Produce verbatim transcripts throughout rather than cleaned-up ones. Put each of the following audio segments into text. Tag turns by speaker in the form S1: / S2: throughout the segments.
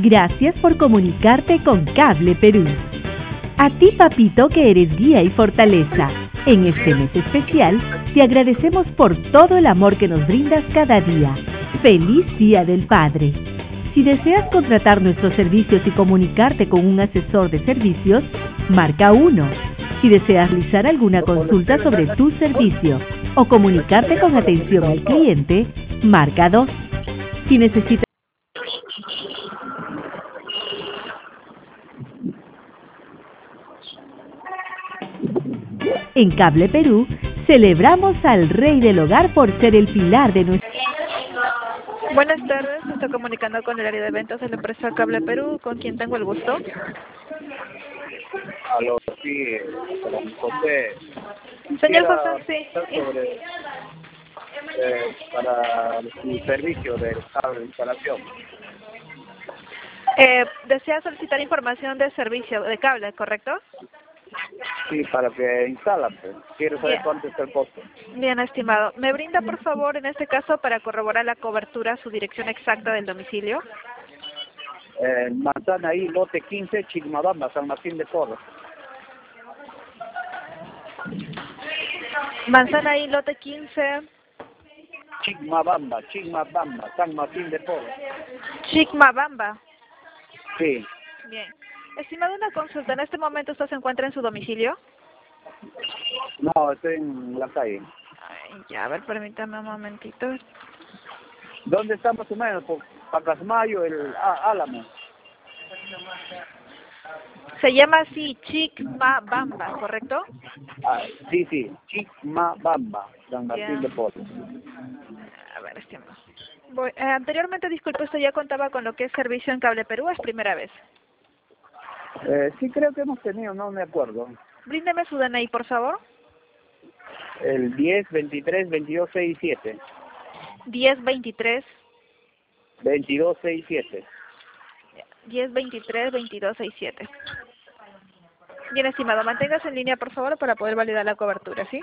S1: Gracias por comunicarte con Cable Perú. A ti, papito, que eres guía y fortaleza. En este mes especial, te agradecemos por todo el amor que nos brindas cada día. ¡Feliz Día del Padre! Si deseas contratar nuestros servicios y comunicarte con un asesor de servicios, marca uno. Si deseas realizar alguna consulta sobre tu servicio o comunicarte con atención al cliente, marca dos. Si necesitas En Cable Perú, celebramos al Rey del Hogar por ser el pilar de nuestro...
S2: Buenas tardes, me estoy comunicando con el área de ventas de la empresa Cable Perú, ¿con quién tengo el gusto?
S3: Aló, sí, con José.
S2: Señor
S3: Quisiera
S2: José, sí.
S3: preguntar sobre, eh, para su servicio de cable de instalación.
S2: Eh, desea solicitar información de servicio de cable, ¿correcto?
S3: Sí, para que instalan, pues. Quiero saber
S2: Bien.
S3: cuánto es el costo.
S2: Bien, estimado. ¿Me brinda, por favor, en este caso, para corroborar la cobertura, su dirección exacta del domicilio?
S3: Eh, Manzana ahí, lote quince, Chigmabamba, San Martín de Porres.
S2: Manzana ahí, lote quince.
S3: Chigmabamba, Chigmabamba, San Martín de Porres.
S2: Chicmabamba.
S3: Sí.
S2: Bien. Estimado, una consulta. ¿En este momento usted se encuentra en su domicilio?
S3: No, estoy en la calle.
S2: Ay, ya, a ver, permítame un momentito.
S3: ¿Dónde está más o menos? Por Pacasmayo, el ah, Álamo.
S2: Se llama así Chicmabamba, ¿correcto?
S3: Ah, sí, sí, Chigmabamba, San Martín
S2: Ya.
S3: de Porres.
S2: A ver, estimado. Voy, eh, anteriormente, disculpe, ¿usted ya contaba con lo que es servicio en Cable Perú? ¿Es primera vez?
S3: Eh, sí, creo que hemos tenido, no me acuerdo.
S2: Bríndeme su D N I, por favor.
S3: El diez, veintitrés, veintidós, sesenta y siete.
S2: diez veintitrés.
S3: veintidós, sesenta y siete.
S2: diez veintitrés veintidós sesenta y siete. Bien, estimado, manténgase en línea, por favor, para poder validar la cobertura, ¿sí?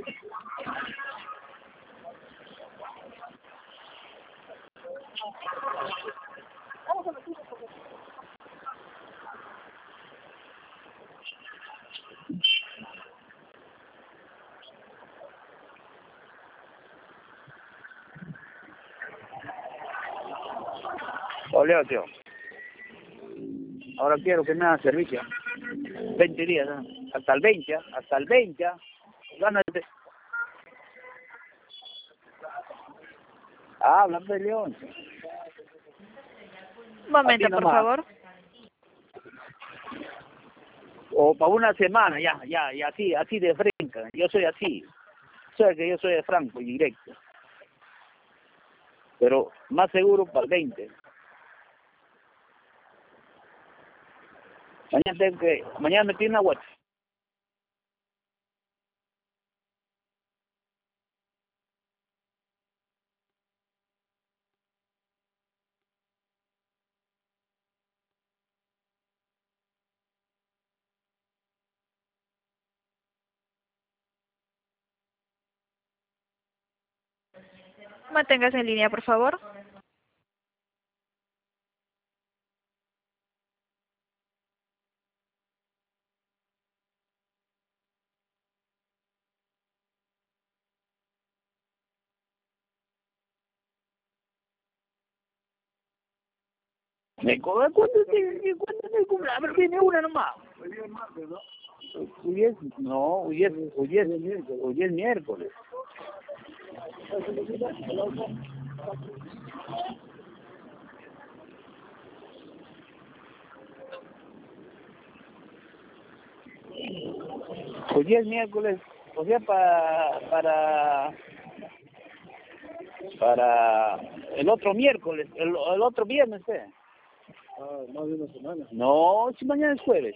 S3: Oleo, tío. Ahora quiero que me haga servicio. veinte días, ¿no? Hasta el veinte, ¿eh? Hasta el veinte. ¿eh? Gánate. Habla, pues, León.
S2: Un momento,
S3: Así
S2: por
S3: nomás.
S2: favor.
S3: O para una semana, ya, ya, y así, así de frente. Yo soy así. Sabes que yo soy de franco y directo. Pero más seguro para el veinte. Mañana tengo que, mañana me tiene una WhatsApp.
S2: Manténgase en línea, por favor.
S3: Me cobra cuánto te, cuánto te cobra, a ver, viene una nomás. Hoy es martes, ¿no? Hoy es, no, hoy es, hoy es, hoy es miércoles. Hoy es miércoles, o sea, para, para, para el otro miércoles, el, el otro viernes, ¿eh? Ah, más de una semana. No, si mañana es jueves.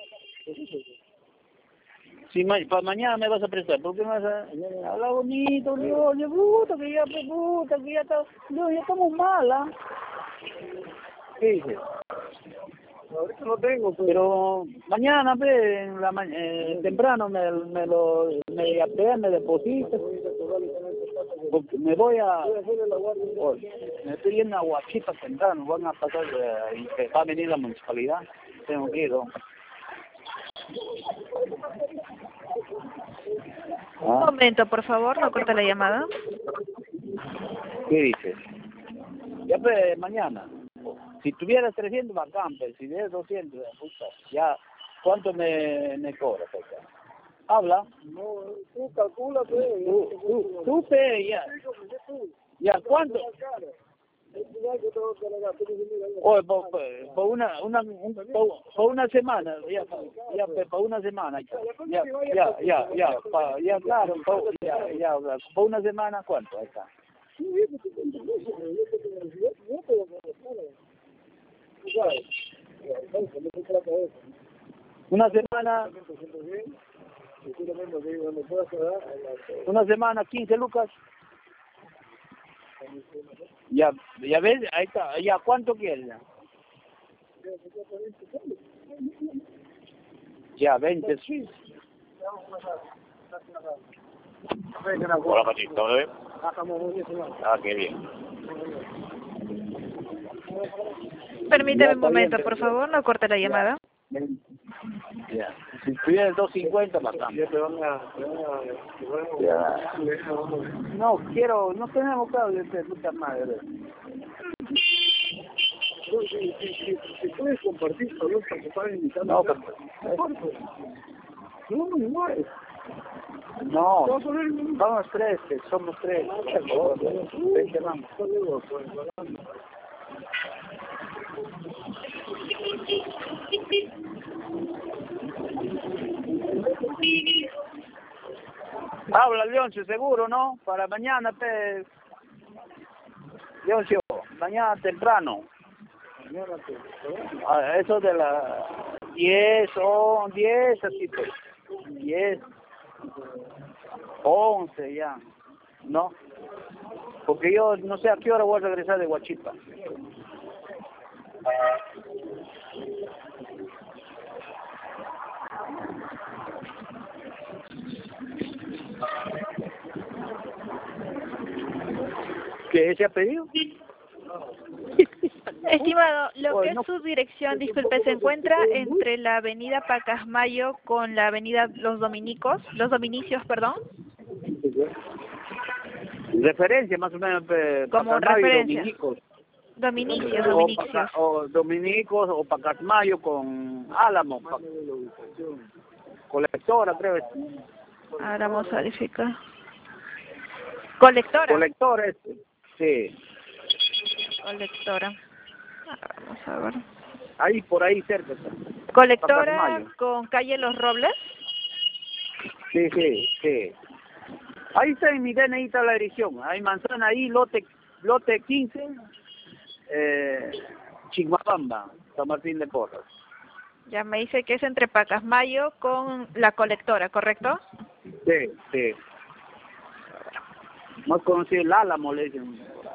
S3: Si ma para mañana me vas a prestar, ¿por qué me vas a hablar bonito? No, oye, puta, que ya, puta, que ya está, no, ya estamos mal, ¿ah? ¿Qué dices? Ahorita lo tengo, pues. Pero mañana, pe, en la ma eh, temprano me, me lo, me, me deposito. Porque me voy a... Hoy, me estoy yendo a Huachipa temprano, van a pasar, eh, y que va a venir la municipalidad. Tengo que ir, ¿no?
S2: Un
S3: ¿Ah?
S2: momento, por favor, no corte la llamada.
S3: ¿Qué dices? Ya pues, mañana. Si tuviera trescientos bacán, pero si tienes doscientos, puta, ya, ¿cuánto me, me cobras acá? Habla.
S4: No, tú calcula, pues.
S3: Tú, tú, tú, pe, ya. Ya, ¿cuánto? Oye, por, por, por una, una, un, por, por una semana, ya, ya, pe, por una semana, ya, ya, ya, ya, ya, pa, ya, claro, por, ya, ya, por una semana, ¿cuánto? Ahí está. Una semana, una semana, quince lucas. Ya, ya ves, ahí está, ya, ¿cuánto quieres? Ya, ya veinte, sí.
S5: Hola, Patito, ¿todo bien? Ah, qué bien.
S2: Permítame un momento, por favor, no corte la llamada.
S3: Ya, si tuvieras doscientos cincuenta, bacán. Ya. No, quiero, no tenemos cable de puta madre.
S4: Si puedes compartir con los que están invitando.
S3: No, pero,
S4: No, no, no.
S3: no, vamos tres, que somos tres. Vente, vamos. Habla, Leoncio, seguro, ¿no? Para mañana, te... Leoncio, mañana temprano. Ah, eso de las diez o diez, así pues. diez, once ya, ¿no? Porque yo no sé a qué hora voy a regresar de Huachipa. ¿Qué se ha pedido?
S2: Estimado, lo
S3: Oye,
S2: que
S3: no-
S2: es su dirección, disculpe, se encuentra entre la avenida Pacasmayo con la avenida Los Dominicos, Los Dominicios, perdón.
S3: Referencia más o menos. Pe,
S2: Como
S3: Pacasmayo y
S2: referencia.
S3: Dominicos.
S2: Dominicios,
S3: O,
S2: Dominicios.
S3: Paca- o Dominicos o Pacasmayo con Álamo. Pa, colectora, creo.
S2: Ahora vamos a verificar. Colectora.
S3: Colectores, sí.
S2: Colectora. Ahora vamos a ver.
S3: Ahí, por ahí cerca. Está.
S2: Colectora
S3: Pacasmayo.
S2: con calle Los Robles.
S3: Sí, sí, sí. Ahí está en mi D N I está la dirección. Hay manzana ahí, lote lote quince, eh, Chihuahua, San Martín de Porras.
S2: Ya me dice que es entre Pacasmayo con la colectora, ¿correcto?
S3: Sí, sí. Más conocido el Álamo, le dicen.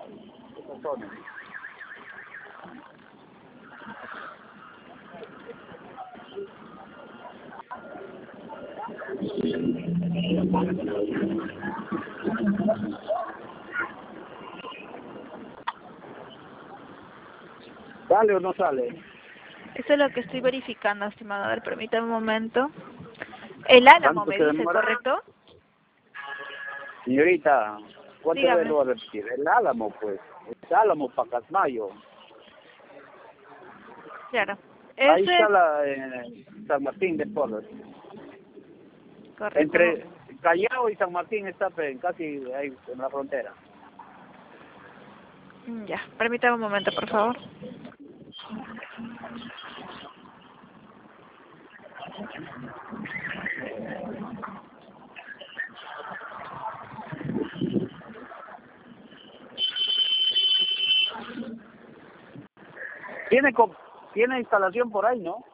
S3: ¿Sale o no sale?
S2: Eso es lo que estoy verificando, estimado. A ver, permítame un momento. El Álamo,
S3: ¿Cuánto
S2: me
S3: se
S2: dice,
S3: demora?
S2: ¿correcto?
S3: Señorita, ¿cuántas
S2: Dígame.
S3: veces lo voy a repetir? El Álamo, pues. El Álamo, Pacasmayo.
S2: Claro.
S3: Ahí
S2: Ese
S3: está
S2: es
S3: la eh, San Martín de Porras.
S2: correcto.
S3: Entre Callao y San Martín está pues, casi ahí en la frontera.
S2: Mm, Ya, permítame un momento, por favor.
S3: Tiene co- tiene instalación por ahí, ¿no?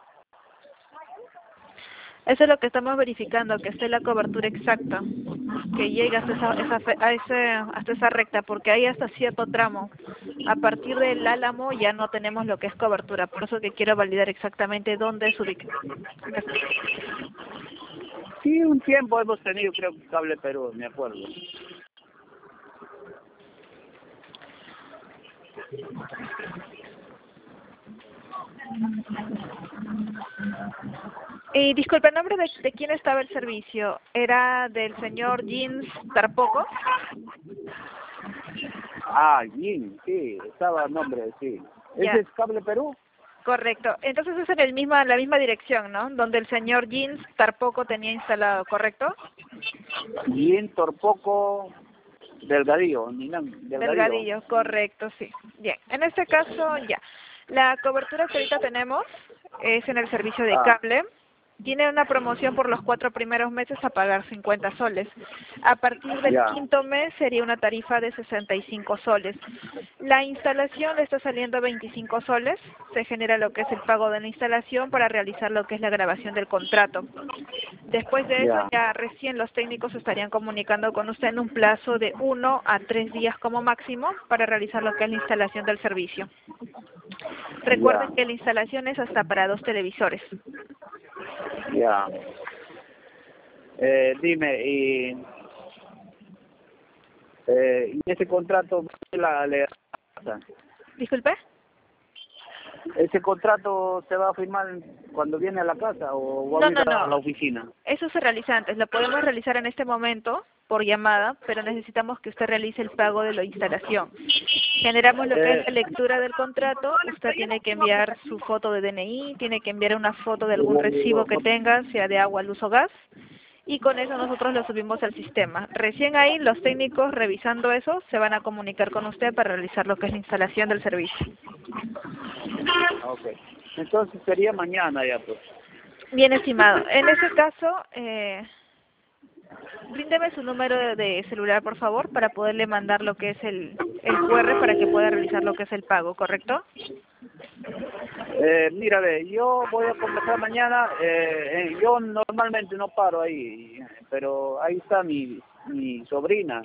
S2: Eso es lo que estamos verificando, que esté la cobertura exacta, que llegue hasta esa, esa fe- a ese, hasta esa recta, porque hay hasta cierto tramo. A partir del Álamo ya no tenemos lo que es cobertura, por eso que quiero validar exactamente dónde es ubicado.
S3: Sí, un tiempo hemos tenido, creo que Cable Perú, me acuerdo.
S2: Y disculpe, ¿el nombre de, de quién estaba el servicio? ¿Era del señor Jeans Tarpoco?
S3: Ah, Jim, sí, estaba el nombre, sí.
S2: Ya.
S3: ¿Ese es Cable Perú?
S2: Correcto. Entonces es en el misma, la misma dirección, ¿no? Donde el señor Jeans Tarpoco tenía instalado, ¿correcto?
S3: Jim Torpoco Delgadillo, Ninan, Delgadillo.
S2: Delgadillo, correcto, sí. Bien, en este caso ya. La cobertura que ahorita tenemos es en el servicio de
S3: Ah.
S2: cable. Tiene una promoción por los cuatro primeros meses a pagar cincuenta soles. A partir del
S3: Ya.
S2: quinto mes sería una tarifa de sesenta y cinco soles. La instalación le está saliendo veinticinco soles. Se genera lo que es el pago de la instalación para realizar lo que es la grabación del contrato. Después de eso,
S3: Ya.
S2: ya recién los técnicos estarían comunicando con usted en un plazo de uno a tres días como máximo para realizar lo que es la instalación del servicio. Recuerden
S3: Ya.
S2: que la instalación es hasta para dos televisores.
S3: Ya. Eh, dime, y, eh, ¿y ese contrato, la, la-
S2: Disculpe.
S3: ese contrato se va a firmar cuando viene a la casa o va
S2: No,
S3: a ir
S2: no,
S3: a
S2: no.
S3: la oficina?
S2: Eso se realiza antes. Lo podemos realizar en este momento por llamada, pero necesitamos que usted realice el pago de la instalación. Generamos lo que es la lectura del contrato. Usted tiene que enviar su foto de D N I, tiene que enviar una foto de algún recibo que tenga, sea de agua, luz o gas, y con eso nosotros lo subimos al sistema. Recién ahí los técnicos revisando eso se van a comunicar con usted para realizar lo que es la instalación del servicio.
S3: Ok. Entonces sería mañana ya, pues.
S2: Bien, estimado. En ese caso, eh, bríndeme su número de, de celular, por favor, para poderle mandar lo que es el, el Q R para que pueda realizar lo que es el pago, ¿correcto?
S3: Eh, mira, ve, yo voy a conversar mañana. Eh, eh, yo normalmente no paro ahí, pero ahí está mi, mi sobrina.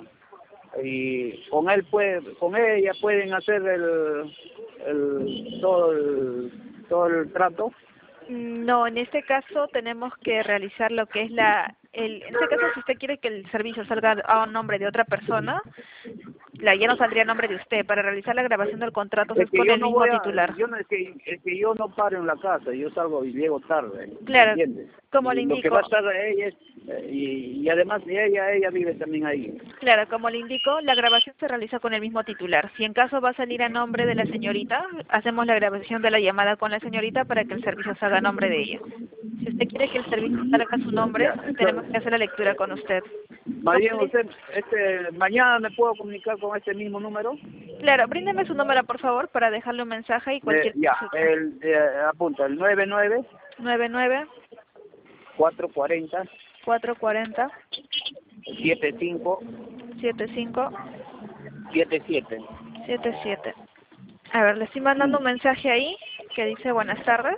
S3: Y con él puede, con ella pueden hacer el, el todo el todo el trato.
S2: No, en este caso tenemos que realizar lo que es la... El, en este caso, si usted quiere que el servicio salga a un nombre de otra persona, la, ya no saldría a nombre de usted. Para realizar la grabación del contrato
S3: Es
S2: es
S3: que
S2: con
S3: yo
S2: el
S3: no
S2: mismo
S3: voy a,
S2: titular.
S3: yo no es que, es que yo no paro en la casa, yo salgo y llego tarde,
S2: Claro,
S3: ¿me entiendes?
S2: como le
S3: Y lo que va a
S2: indico,
S3: estar ella es, eh, y, y además ella, ella vive también ahí.
S2: claro, como le indico, la grabación se realiza con el mismo titular. Si en caso va a salir a nombre de la señorita, hacemos la grabación de la llamada con la señorita para que el servicio salga a nombre de ella. Si usted quiere que el servicio salga a su nombre,
S3: Ya,
S2: tenemos que hacer la lectura con usted.
S3: más bien usted, este, mañana me puedo comunicar con este mismo número.
S2: Claro, bríndeme su número, por favor, para dejarle un mensaje y
S3: Eh,
S2: cualquier
S3: ya,
S2: consulta.
S3: el, eh, apunta, el nueve nueve
S2: nueve nueve
S3: cuatro cuatro cero
S2: cuatro cuatro cero
S3: siete cinco
S2: siete cinco
S3: siete siete.
S2: siete siete. A ver, le estoy mandando un mensaje ahí que dice buenas tardes.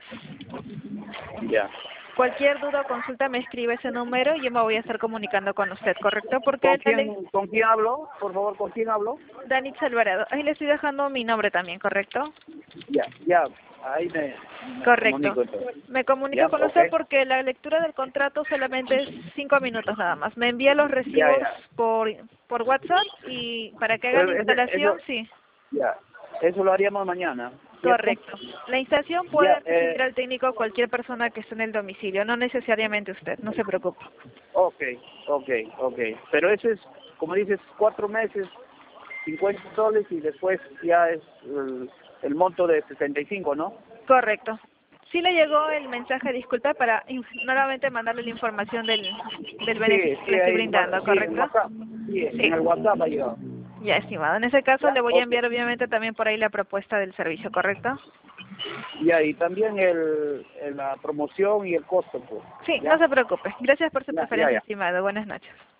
S3: Ya.
S2: Cualquier duda o consulta me escribe ese número y yo me voy a estar comunicando con usted, ¿correcto? Porque
S3: ¿Con
S2: la ley...
S3: quién, ¿Con quién hablo? Por favor, ¿con quién hablo?
S2: Danitza Alvarado. Ahí le estoy dejando mi nombre también, ¿correcto?
S3: Ya, ya, ahí me, me
S2: Correcto.
S3: comunico entonces.
S2: Me comunico
S3: Ya,
S2: con
S3: ok.
S2: usted porque la lectura del contrato solamente es cinco minutos nada más. Me envía los recibos
S3: ya.
S2: por por WhatsApp y para que haga
S3: Pero
S2: la
S3: ese-
S2: instalación,
S3: eso,
S2: sí.
S3: ya, eso lo haríamos mañana, ¿cierto?
S2: Correcto. La instalación puede
S3: Ya,
S2: recibir
S3: eh,
S2: al técnico cualquier persona que esté en el domicilio, no necesariamente usted, no se preocupe.
S3: ok, ok, ok. Pero eso es, como dices, cuatro meses, cincuenta soles y después ya es el, el monto de sesenta y cinco, ¿no?
S2: Correcto. Sí le llegó el mensaje, disculpa, para in- nuevamente mandarle la información del, del
S3: Sí,
S2: beneficio que
S3: sí,
S2: le estoy
S3: ahí,
S2: brindando,
S3: sí, en
S2: ¿correcto?
S3: WhatsApp. Sí,
S2: Sí.
S3: en el WhatsApp ha llegado.
S2: Ya, estimado. En ese caso
S3: Ya,
S2: le voy a
S3: ok.
S2: enviar obviamente también por ahí la propuesta del servicio, ¿correcto?
S3: Ya, y también el, el- la promoción y el costo, pues.
S2: Sí,
S3: Ya,
S2: no se preocupe. Gracias por su
S3: ya, ya,
S2: preferencia,
S3: ya.
S2: estimado. Buenas noches.